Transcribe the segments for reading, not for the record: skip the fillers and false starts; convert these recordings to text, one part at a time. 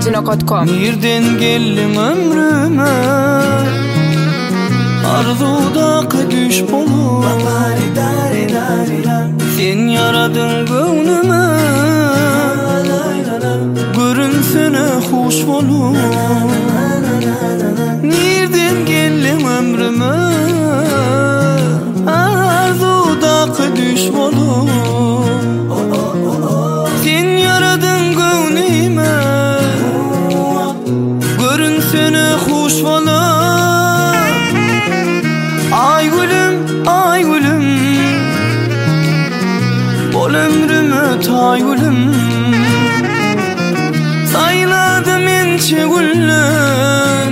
Jinok.com. Nerden geldin ömrüme, arzuda düş bolup sen yaradın gönlüme, görünsene hoş bolup. Nerden geldin ömrüme, arzuda düş bolup sen yaradın gönlüme, görünsene hoş bolup. Ay gülüm, ay gülüm, bol ömrüme tay gülüm. Sayladım ençe güllüm,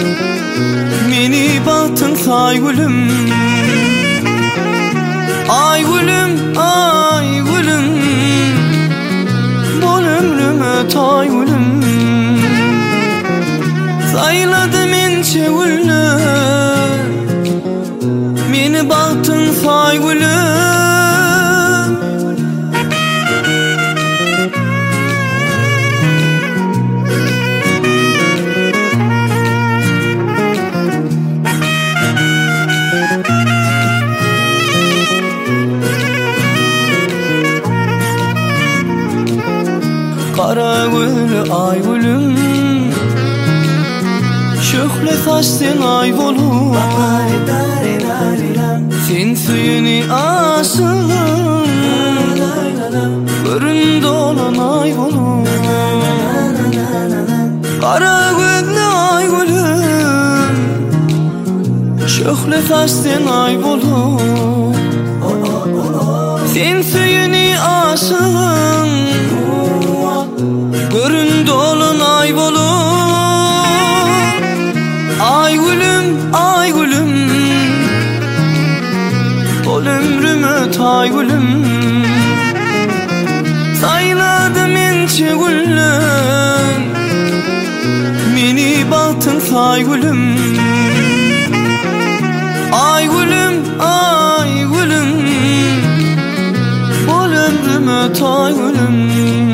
meni baktın say gülüm. Ay gülüm, ay gülüm, bol ömrüme tay gülüm. Sayladım ençe güllüm, meni baktın say gülüm. Kara gül ay gülüm, şöhle saçtın ay bolup. Sen suyunu aşığım, görün dolan ay bolup. Kara gül ay gülüm, şöhle saçtın ay bolup. Sen suyunu aşığım, görün dolun ay bolup. Ay gülüm, ay gülüm, bol ömrüme tay gülüm. Sayladım ençe güllüm, meni baktın say gülüm. Ay gülüm, ay gülüm, bol ömrüme tay gülüm.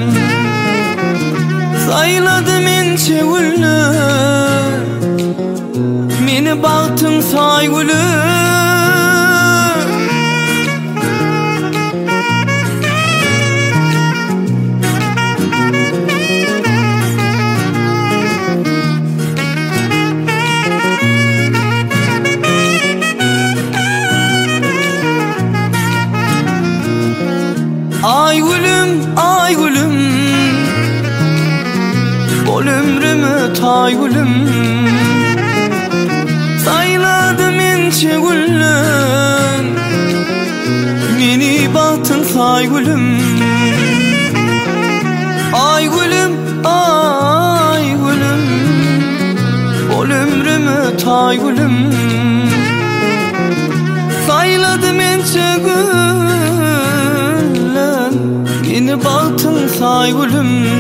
Sayladım ençe güllüm, meni baktın say gülüm. Ay gülüm, ay gülüm, bol ömrüme tay gülüm. Sayladım ençe güllüm, meni baktın say gülüm. Ay gülüm, ay gülüm, bol ömrüme tay gülüm. Sayladım ençe güllüm, meni baktın say gülüm.